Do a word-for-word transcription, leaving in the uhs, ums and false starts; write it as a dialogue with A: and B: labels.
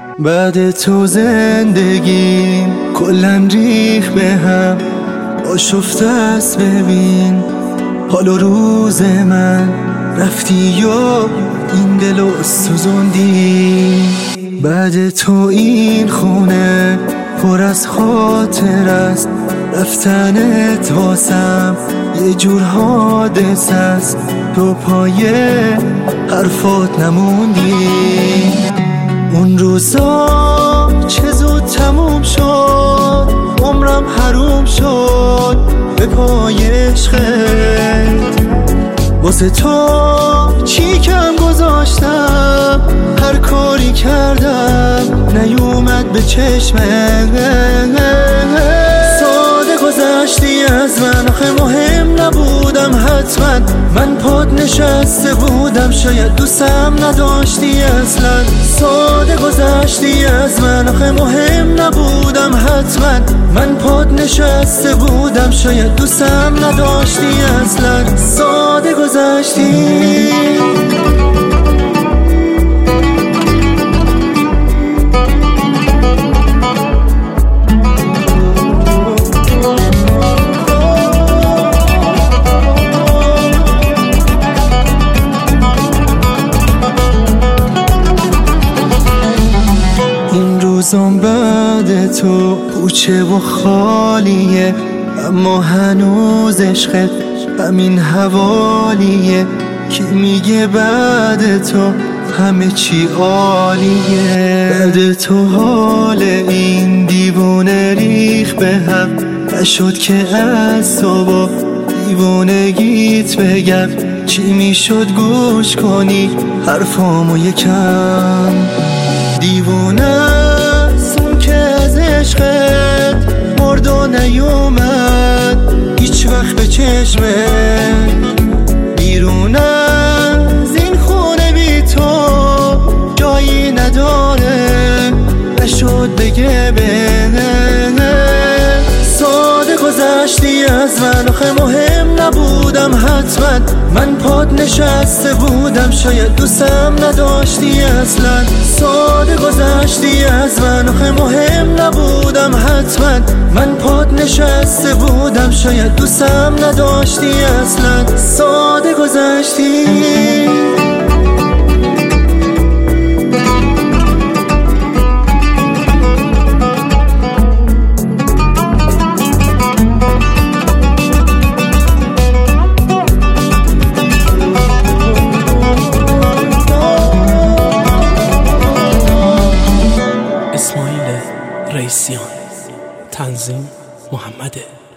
A: بعد تو زندگیم کلن ریخ به هم، آشفته است ببین حال و روز من. رفتی و این دلو سوزوندی، بعد تو این خونه پر از خاطر است. رفتنت واسم یه جور حادث است، تو پای حرفات نموندی. اون روزا چه زود تموم شد، عمرم حروم شد به پای عشقت. واسه تو چی کم گذاشتم، هر کاری کردم نیومد به چشمت. ساده گذشتی از من، آخه مهم نبودم حتما. من پات نشسته بودم، شاید دوستم نداشتی اصلا. ساده گذشتی از من، آخه مهم نبودم حتما. من پات نشسته بودم، شاید دوستم نداشتی اصلا. ساده گذشتی. روزم بعد تو پوچه و خالیه، اما هنوز عشقت همین حوالیه. کی میگه بعد تو همه چی عالیه؟ بعد تو حال این دیوونه ریخ به هم، نشد که از تو با دیوونگیت بگم. چی میشد گوش کنی حرفامو یکم؟ دیوونه عشقت مرد و نیومد هیچ وقت به چشمت. بیرون از این خونه بی تو جایی نداره، نشد بگه بنه. ساده گذشتی از من، آخه مهم نبودم حتما. من پات نشسته بودم، شاید دوستم نداشتی اصلا. ساده گذشتی از من، آخه مهم نبودم حتما. من پات نشسته بودم، شاید دوستم نداشتی اصلا. ساده گذشتی.
B: رئیسیان، تنظیم محمد